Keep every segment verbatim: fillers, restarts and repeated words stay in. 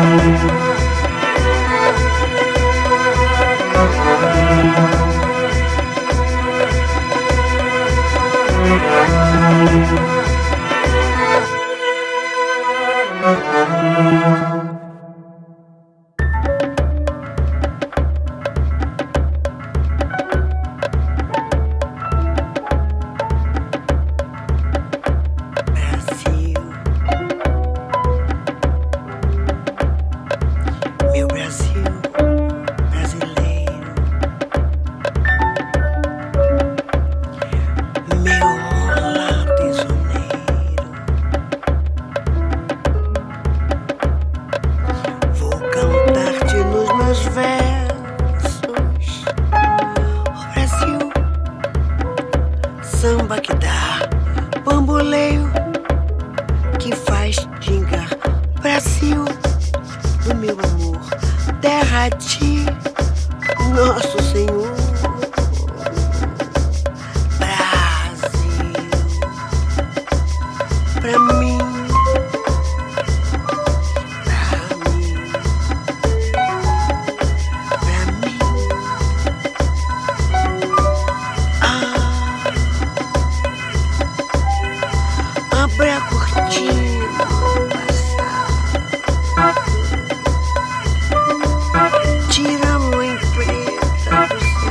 Samba que dá bamboleio, que faz gingar. Brasil, do meu amor, terra de nosso Senhor. Brasil, pra mim, pra mim, pra mim. Ah, abre a cortina ao passar, tira a mãe preta do céu.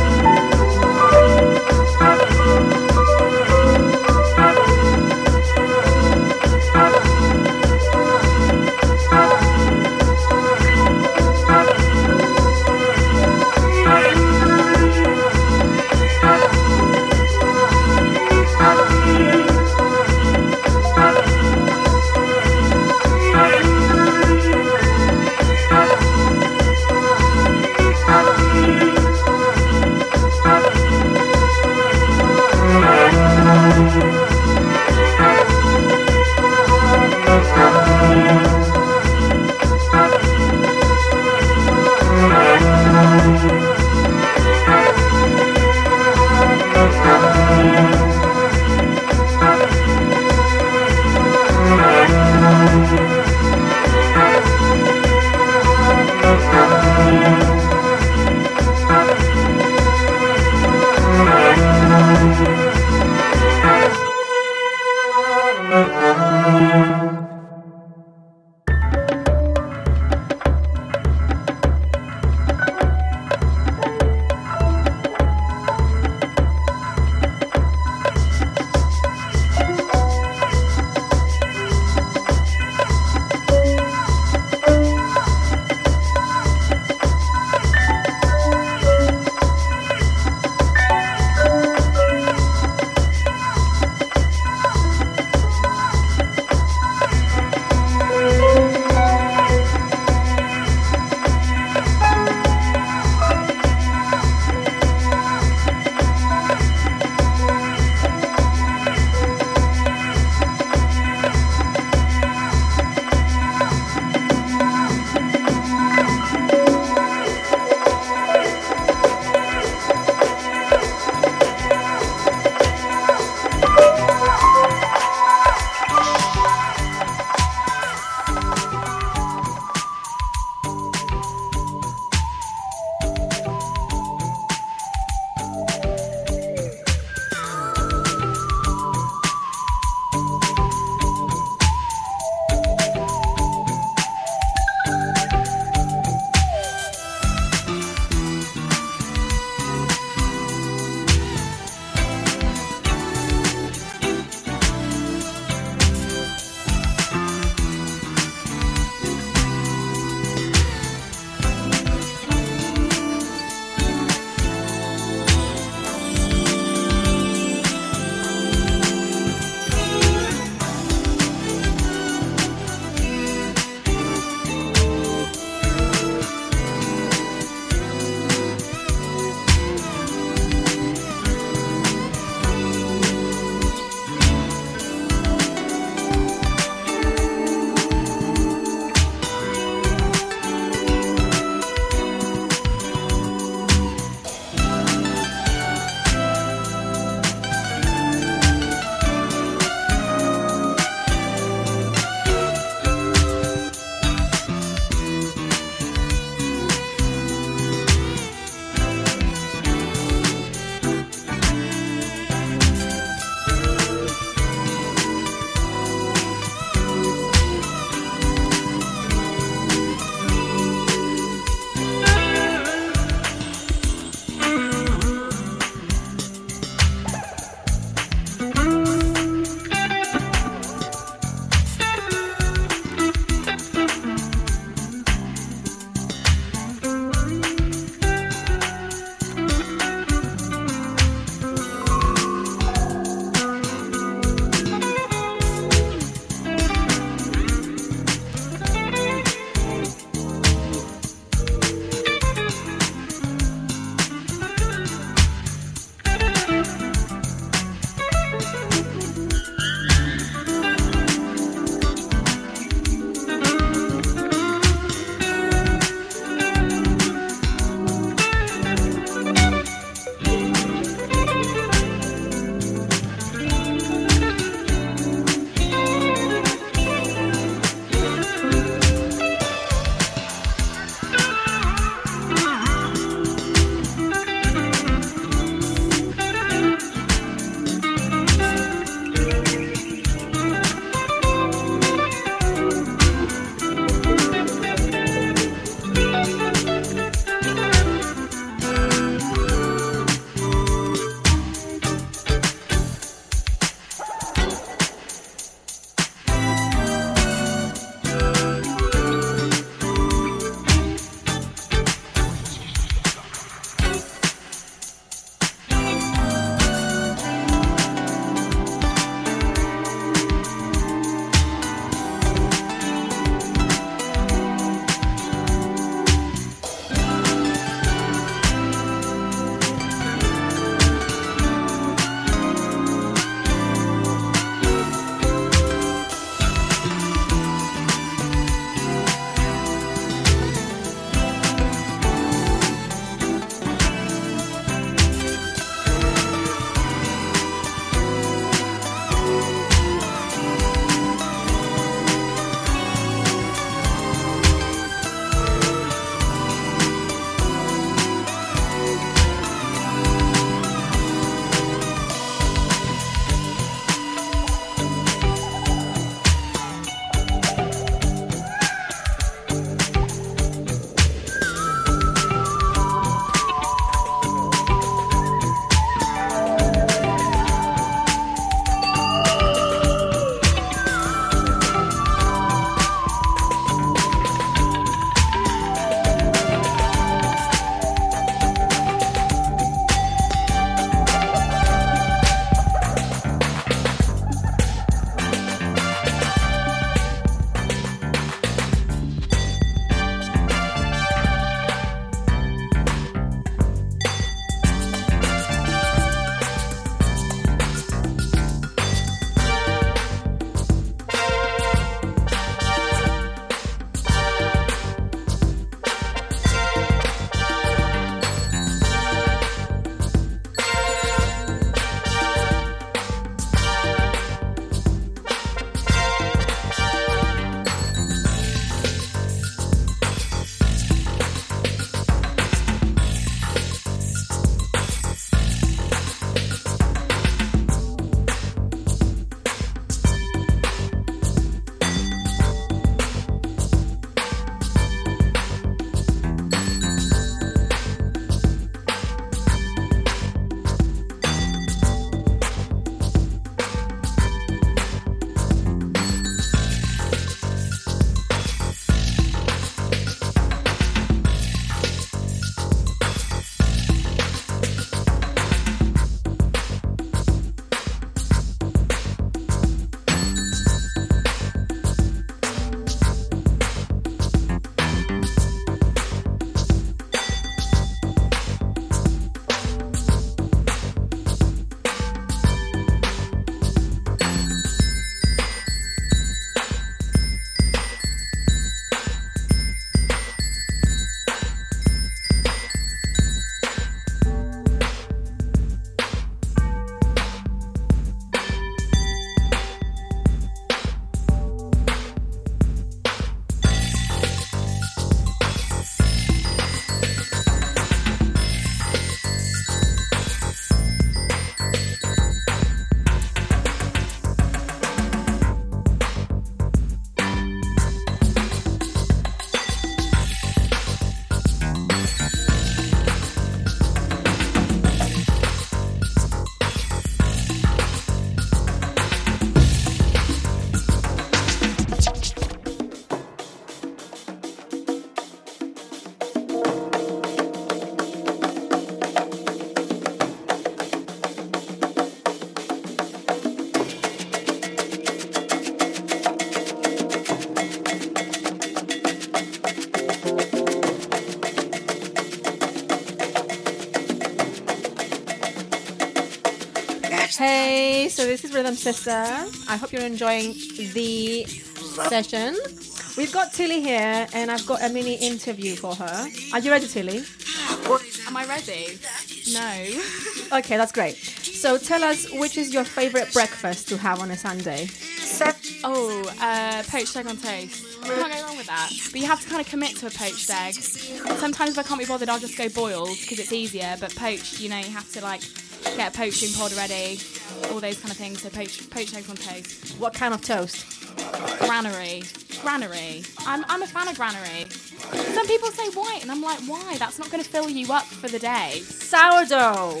Hey, so this is Rhythm Sister. I hope you're enjoying the session. We've got Tilly here, and I've got a mini interview for her. Are you ready, Tilly? Am I ready? No. Okay, that's great. So tell us, which is your favorite breakfast to have on a Sunday? Oh, uh, poached egg on toast. You can't go wrong with that. But you have to kind of commit to a poached egg. Sometimes if I can't be bothered, I'll just go boiled because it's easier. But poached, you know, you have to like get a poaching pod ready, all those kind of things. So poached, poached eggs on toast. What kind of toast? Granary. Granary. I'm, I'm a fan of granary. Some people say white, and I'm like, why? That's not going to fill you up for the day. Sourdough.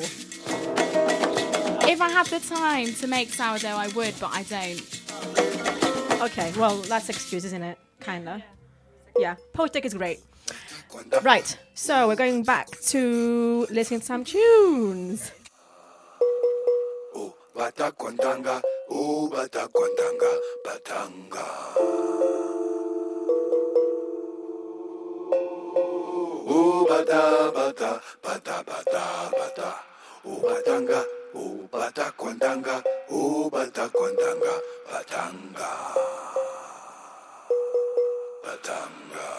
If I had the time to make sourdough, I would, but I don't. Okay, well, that's excuse, isn't it? Kinda. Yeah, poached egg is great. Right, so we're going back to listening to some tunes. Oh, bata kwandanga, oh, bata kwandanga, batanga. Oh, bata, bata, bata, bata, bata. Oh, batanga, oh, bata kwandanga, oh, bata kwandanga, batanga. Batanga.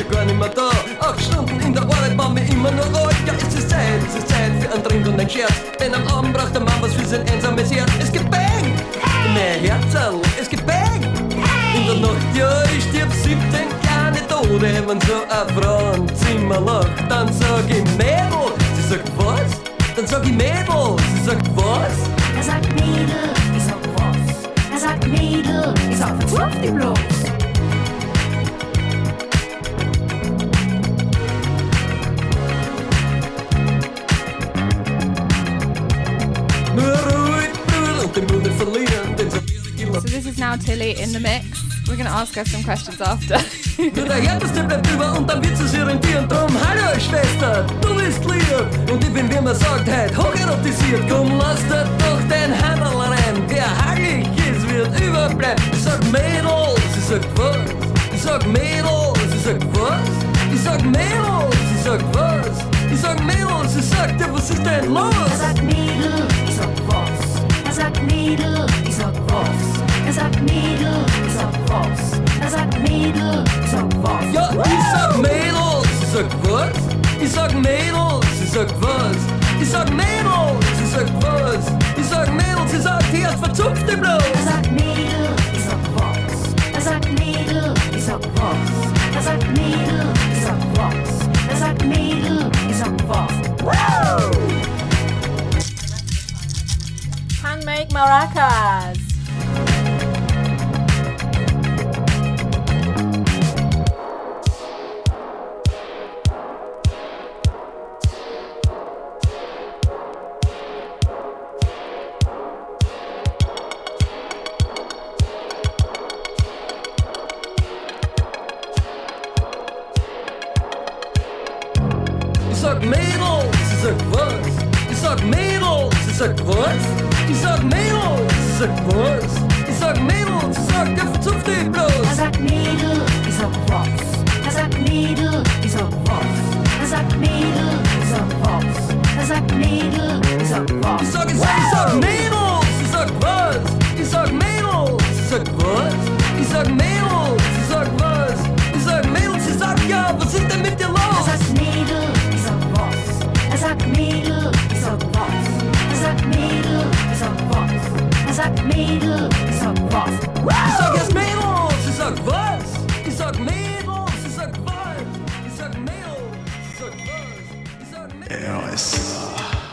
gar nicht mehr da. Acht Stunden in der Arbeit waren wir immer nur alt. Ja, es ist Zeit, es ist Zeit für einen Trink und einen Scherz. Denn am Abend braucht der Mann was für sein einsames Herz. Es gibt Bang! Mein Herzerl, es gibt Bang! In der Nacht, ja, ich stirb siebzehn kleine Tode. Wenn so eine Frau im Zimmer lacht, dann sag ich Mädel. Sie sagt was? Dann sag ich Mädel. Sie sagt was? Er sagt Mädel, ich sag was. Er sagt Mädel, ich sag verzupf dich bloß. Nur ruhig, Bruder, und den Mund nicht verlieren, denn so So this is now Tilly in the mix. We're going to ask her some questions after. Nur der Härteste bleibt über und dann wird sie sich rentieren. Drum, hallo Schwester, du bist lieb. Und ich bin, wie man sagt, heute hocherotisiert. Komm, lass dir doch dein Handel rein. Wer hagelig ist, wird überbleiben. Ich sag Mädel, sie sagt was? Ich sag Mädel, sie sagt was? Ich sag Mädel, sie sagt was? Ich sag Mädel, sie sagt, ja, was ist denn los? Er sagt Mädel, ich sag was. Er sagt Mädel, ich sag was. Er sagt Mädel, ich sag was. Er sagt Mädel, ich sag was. Ja, ich sag Mädel, sie sagt was? Ich sag Mädel, sie sagt was? Ich sag Mädel, sie sagt was? Ich sag Mädel, sie sagt, hier verzupft die bloß. Er sagt Mädel, ich sag was. Er sagt Mädel, ich sag was. Er sagt Mädel, ich sag was. Er sagt Mädel, ich sag was. Woo! Handmade maracas. Ich sag Mädel, sie sagt was? Ich sag Mädel, sie sagt was? Ich sag Mädel, sie sagt was? Ich sag Mädel, sie sagt, ja, verzupft die bloß. Er sagt Mädel, ich sag was. Er sagt Mädel, ich sag was. Er sagt Mädel, ich sag was. Er sagt Mädel, ich sag was. Ich sag, ich sag, ich sag Mädel, sie sagt was? Ich sag Mädel, sie sagt was? Ich sag Mädel, sie sagt was? Ich sag Mädel, sie sagt, ja, was ist denn mit dir Er los? sagt Mädel, ich sag was. Er sagt Mädel, ich sag was. Er sagt Mädel, ich sag was. Er sagt Mädel, ich sag was. Ich sag jetzt Mädel, sie sagt was? Ich sag Mädel, sie sagt was? Ich sag Mädel, sie sagt was? Ich sag Mädel. R S A.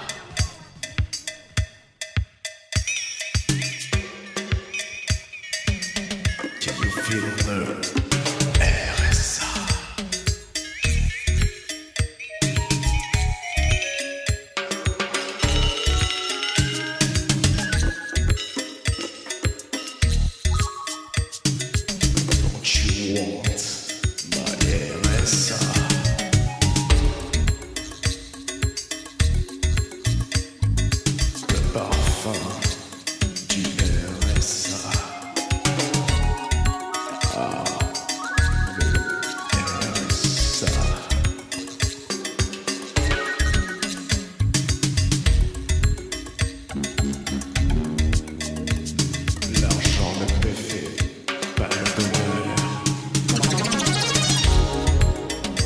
Can you feel the nerve? R S A. Don't you want my R S A? Le parfum du R S A. Ah, le R S A. L'argent ne paie pas le bonheur.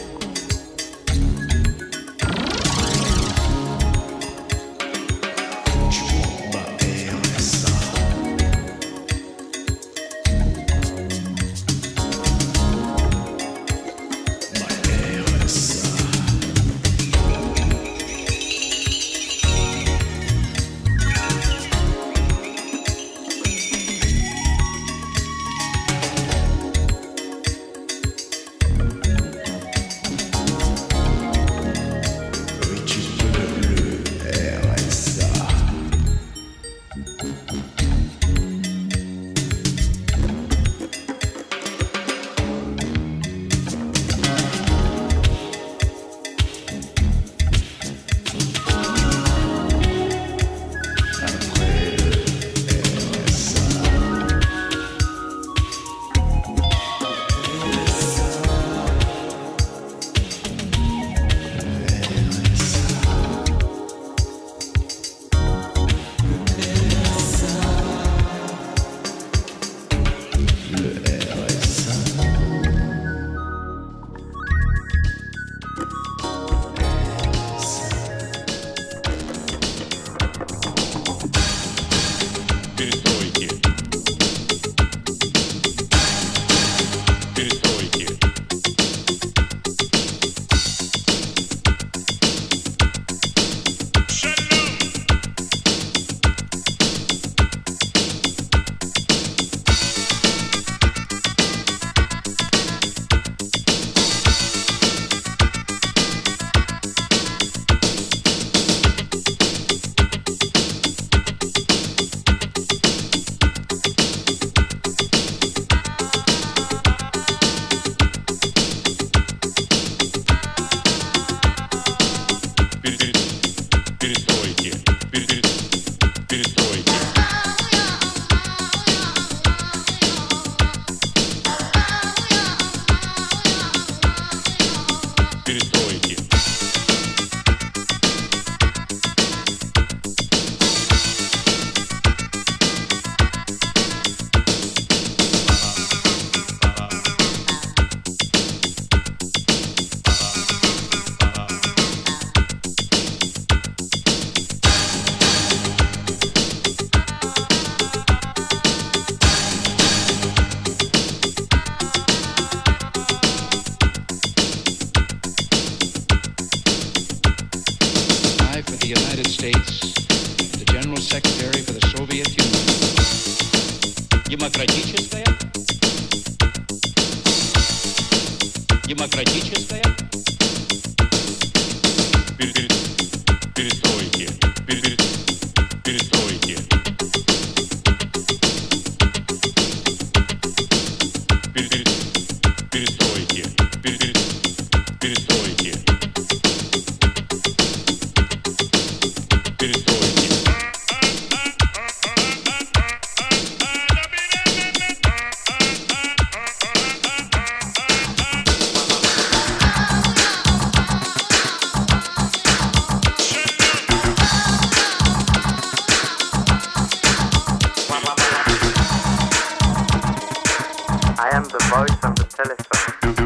States, the General Secretary for the Soviet Union. Демократическая? Демократическая? Перестройки. Перестройки. Перестройки. Перестройки. I am the voice of the telephone.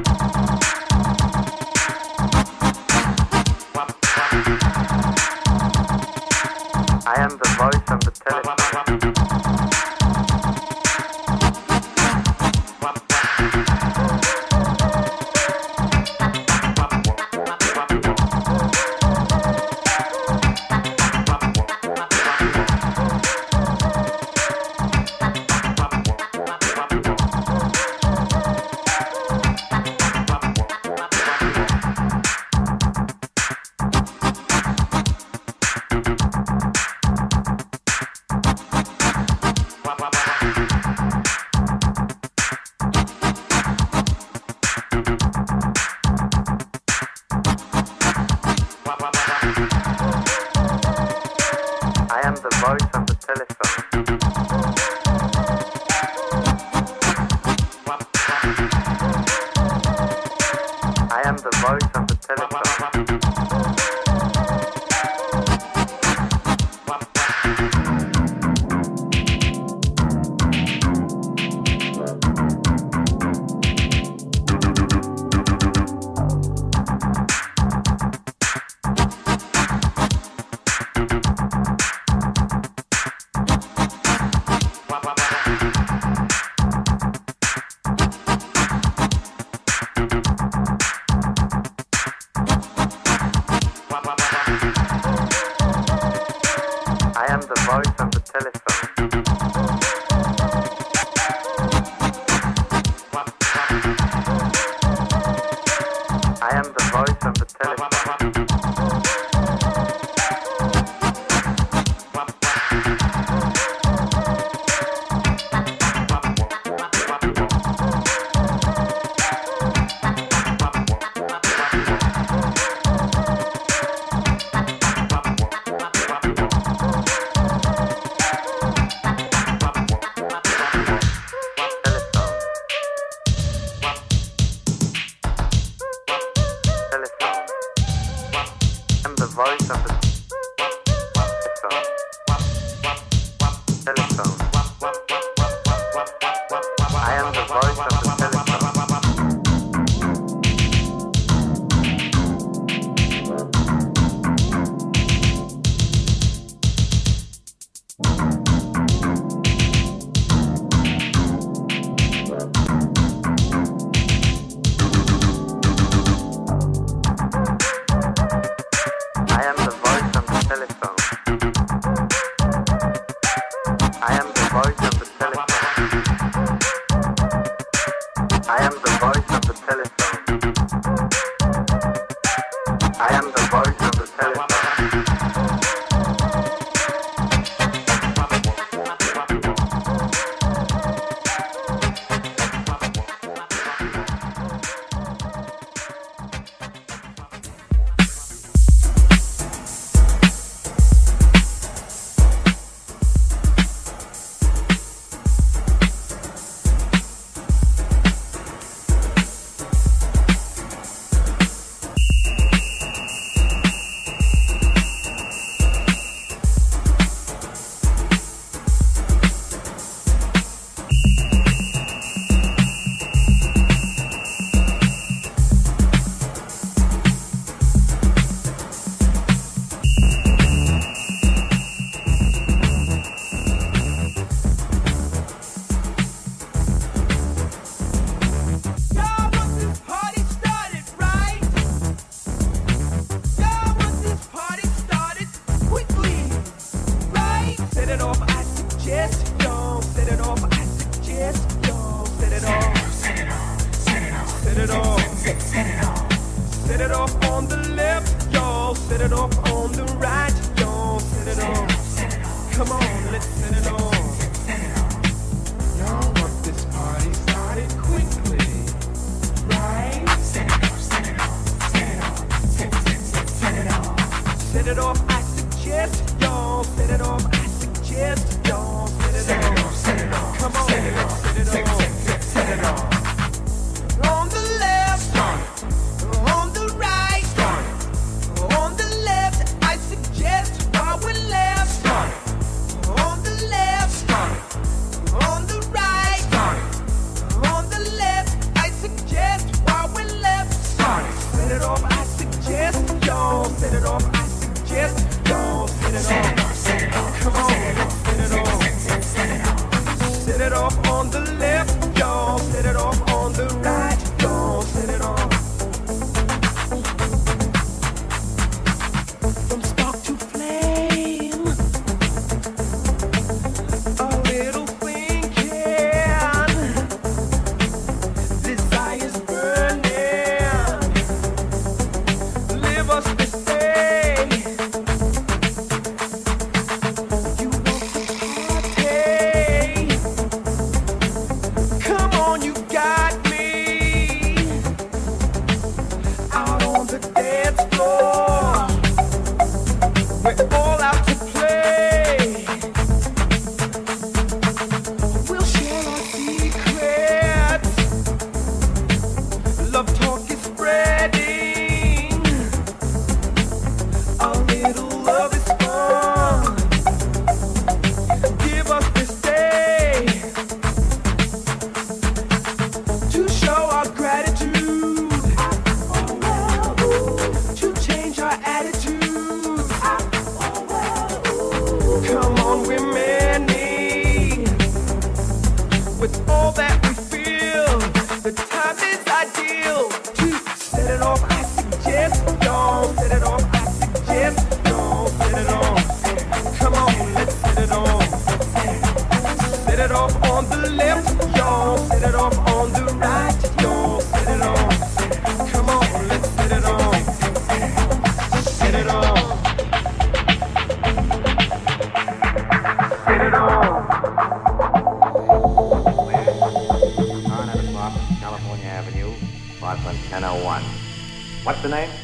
I am the voice of the telephone. I am the voice of the telephone. I am the voice of the telephone. I am the voice of the telephone. I am the voice of the telephone. Voice of the telephone. Telephone. I am the voice of the telephone. I am the voice of the telephone. I am the voice of the telephone. I am the voice of the telephone. I am the voice of the telephone. set it off on the right, y'all. Set it off. Come on, let's set it off. Y'all want this party started quickly, right? Set it off, set it off, set it off, set, set, set, set it off. Set it off, I suggest, y'all. Set it off, I suggest, y'all. Set it off, set it off. Come on, set it off, set it off, set, set, set it off. On the left, start. On the right, start. On the left, I suggest while we're left, start. On the left, start. On the right, start. On the left, I suggest while we're left, start. Set it off, I suggest, y'all. Set it off, I suggest, y'all. Set it off, set it off. Come on, set it off. Set it off. Set it off on the left, y'all. Set it off on the right, y'all. Set it off. From spark to flame, a little thinking, desire's burning. Live us to say, you want to party. Come on, you got me. Out on the dance floor, we're all out to play. We'll share our secrets. Love talk is spreading. A little love is fun. Give us this day to show our gratitude, to change our attitude. Come on, we're many. With all that we feel, the time is ideal to set it off. I suggest, y'all. Set it off. I suggest, y'all. Set it off. Come on, let's set it off. Set it off on the left, y'all. Set it off on the right, y'all. Set it off. Come on, let's set it off. Set it off. Set it off. On at the top, California Avenue, apartment ten oh one. What's the name?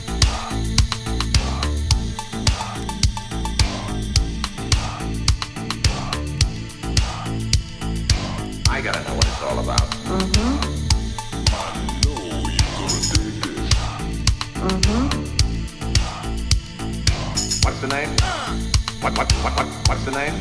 I gotta know what it's all about. Mm-hmm. Mm-hmm. What's the name? What, what, what, what, what's the name?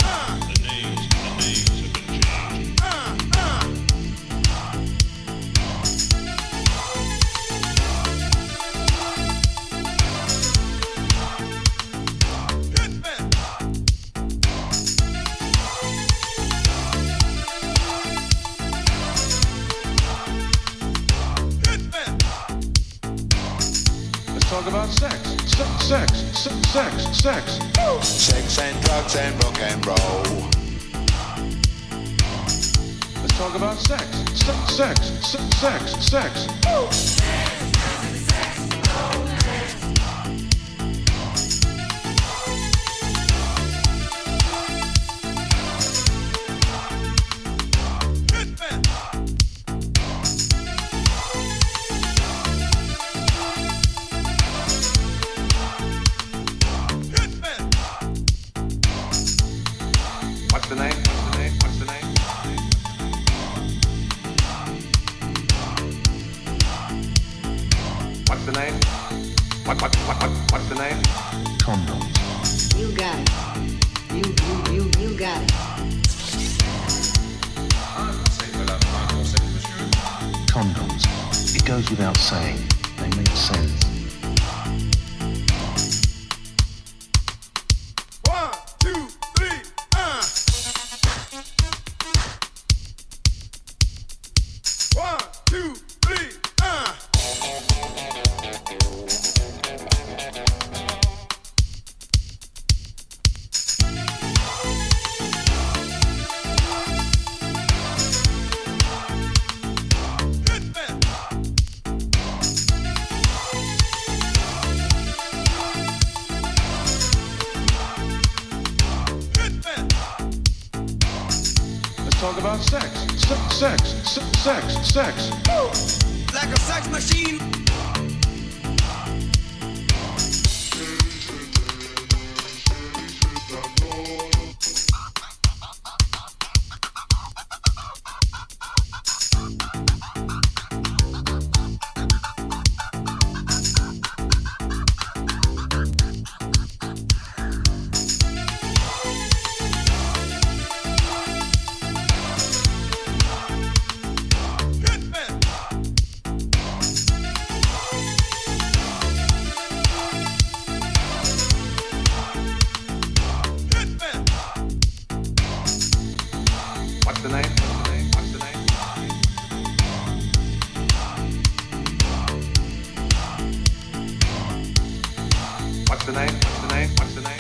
Let's talk about sex. Se- sex. Se- sex. Sex. Sex and drugs and rock and roll. Let's talk about sex. Se- sex. Se- sex. Sex. What's the name? What's the name? What's the name? What's the name? What, what, what, what, what's the name? Condoms. You got it. You, you, you, you got it. Condoms. It goes without saying. They make sense. One, two, three, uh. One, two, three, uh. talk about sex. Se- sex. Se- sex. Sex. Like a sex machine. What's the name? What's the name? What's the name? What's the name? What's the name? What's the name?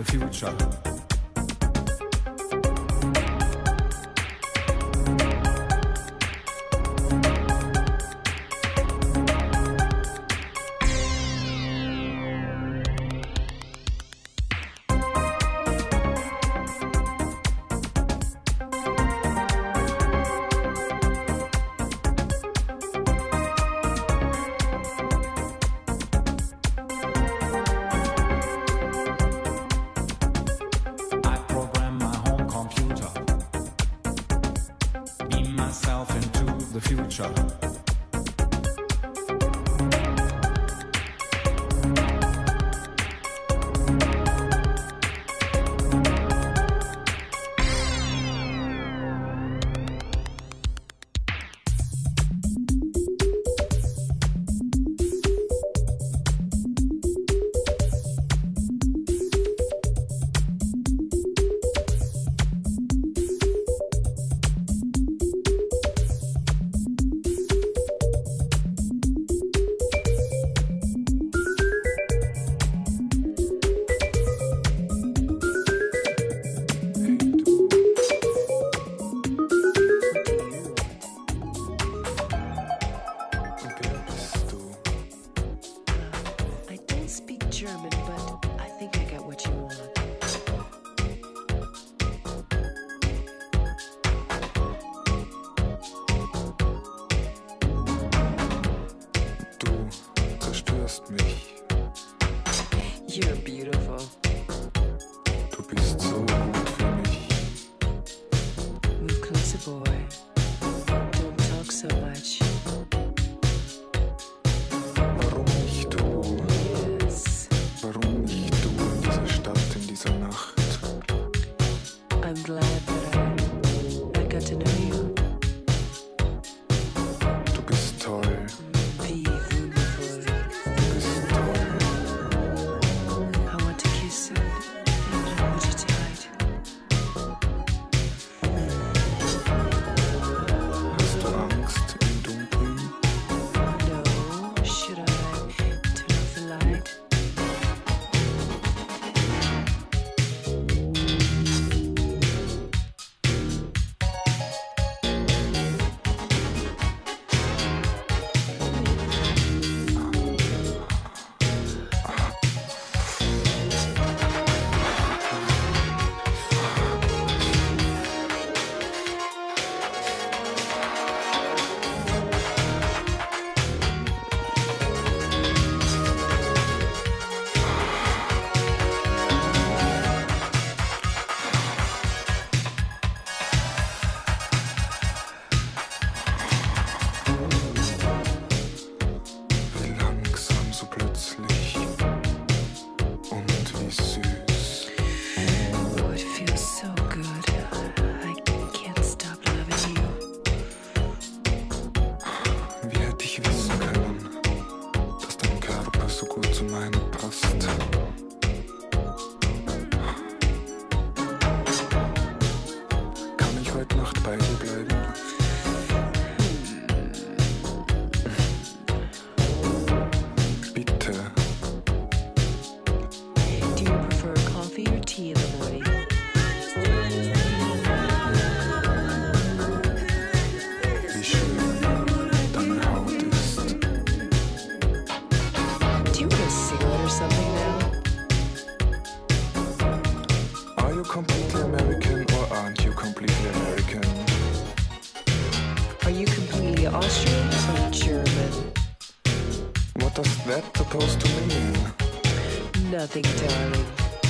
the future. Nothing, darling.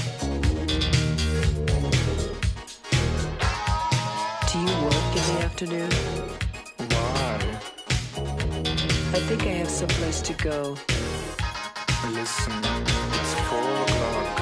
Do you work in the afternoon? Why? I think I have someplace to go. Listen, it's four o'clock.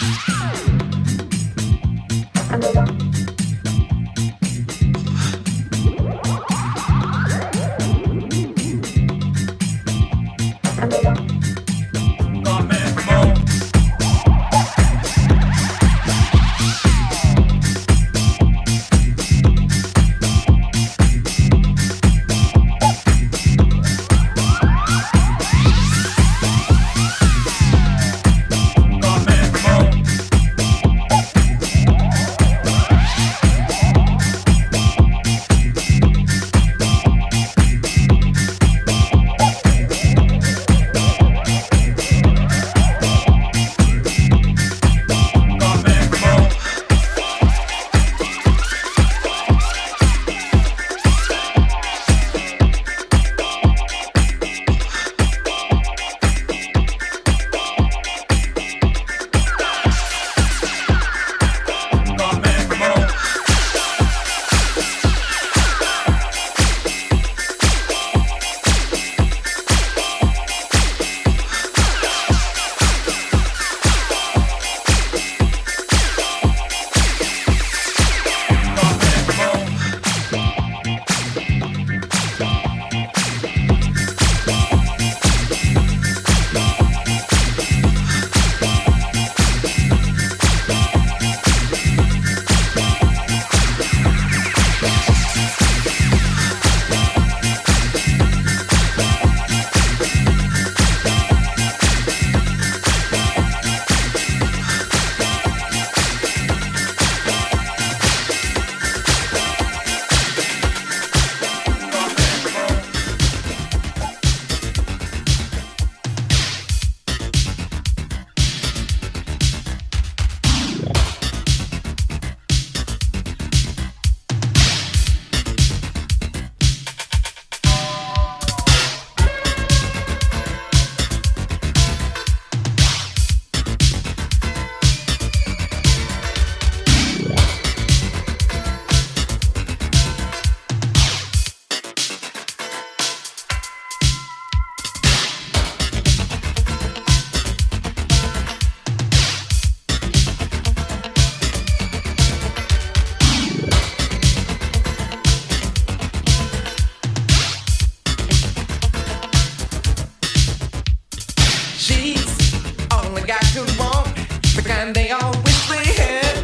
and they all wish they had.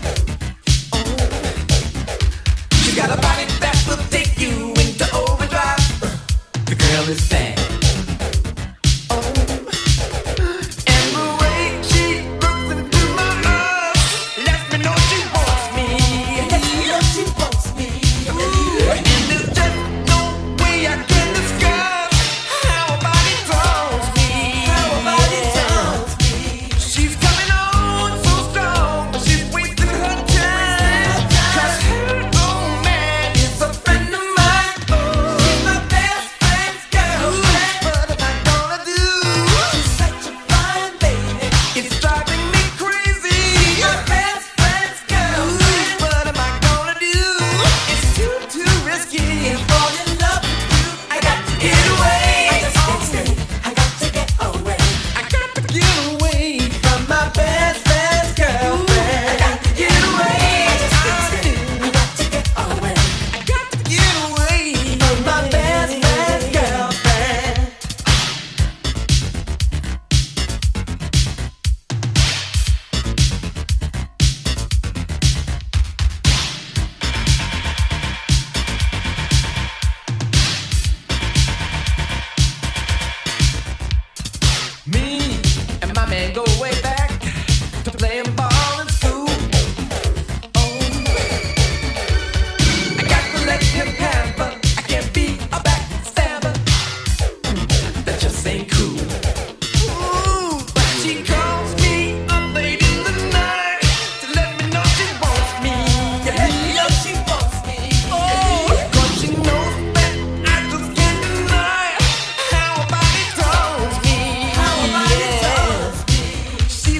Oh, she got a body that will take you into overdrive. The girl is bad. Oh, and the way she looks into my eyes lets me know she wants me. Lets me know she wants me. Ooh, and there's just no way I can describe how her body draws me. How her body draws me. She's coming on so strong, but she's wasting her time. 'Cause her old man is a friend of mine. She's my best friend's girlfriend. What am I gonna do? She's such a fine lady. It's driving me crazy. My best friend's girlfriend. What am I gonna do? It's too, too risky. To fall in love with you, I got to get away. I just can't stay. I got to get away. I got to get away from my best friend's girlfriend. I got to get away. I just can't stay. I got to get away. I got to get away from my best friend's girlfriend. Me and my man go way back to playing ball in school. Oh, I got to let him have her. I can't be a backstabber. That just ain't cool. Ooh, but she calls me up late in the night to let me know she wants me. To let me know she wants me. Oh, 'cause she knows that I just can't deny how her body draws me. How her body draws me. She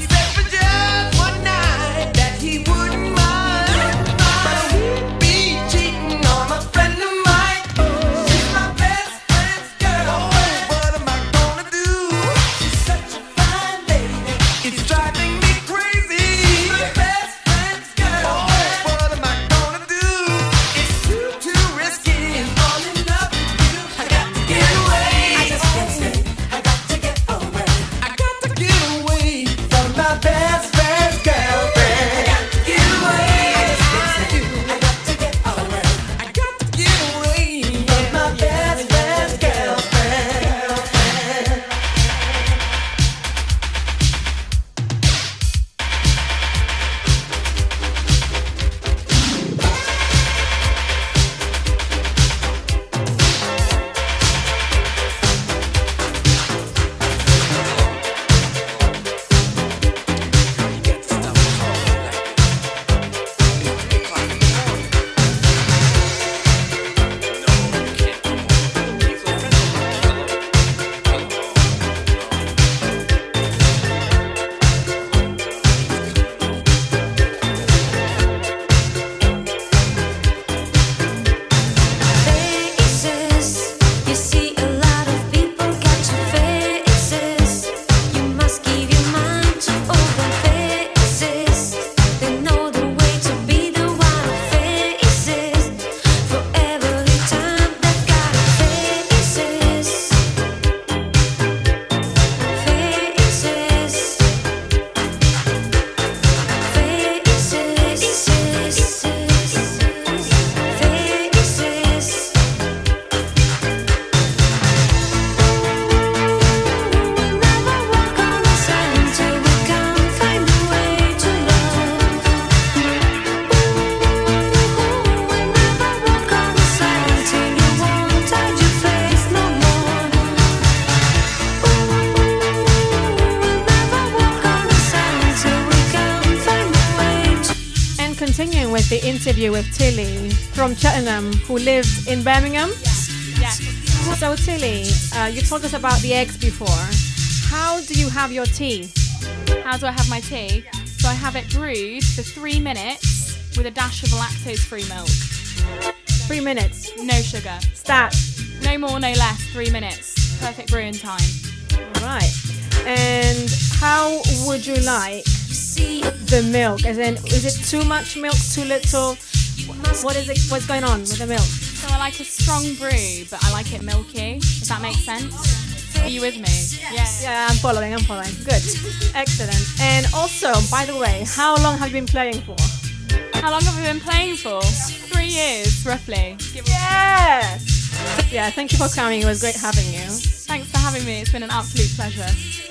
continuing with the interview with Tilly from Cheltenham, who lived in Birmingham. Yeah. So Tilly, uh, you told us about the eggs before. How do you have your tea? How do I have my tea? So I have it brewed for three minutes with a dash of lactose-free milk. Three minutes. No sugar. Stat. No more, no less. Three minutes. Perfect brewing time. All right. And how would you like the milk? As in, is it too much milk, too little? What is it? What's going on with the milk? So I like a strong brew, but I like it milky. Does that make sense? Are you with me? Yeah. Yeah, I'm following. I'm following. Good. Excellent. And also, by the way, how long have you been playing for? How long have we been playing for? Three years, roughly. Yes. Yeah. Thank you for coming. It was great having you. Thanks for having me. It's been an absolute pleasure.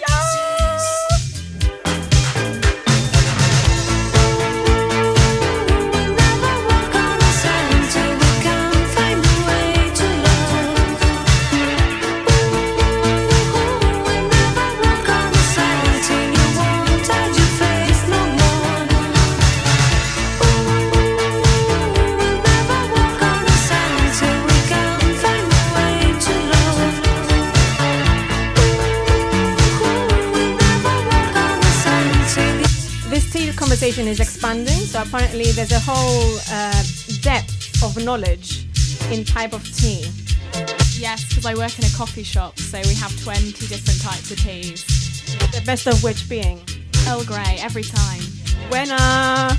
Conversation is expanding, so apparently there's a whole uh, depth of knowledge in type of tea. Yes, because I work in a coffee shop, so we have twenty different types of teas. The best of which being Earl Grey every time. Buena.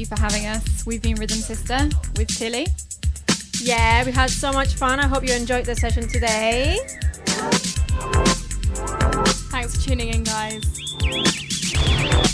you for having us. We've been Rhythm Sister with Tilly. Yeah, we had so much fun. I hope you enjoyed the session today. Thanks for tuning in, guys.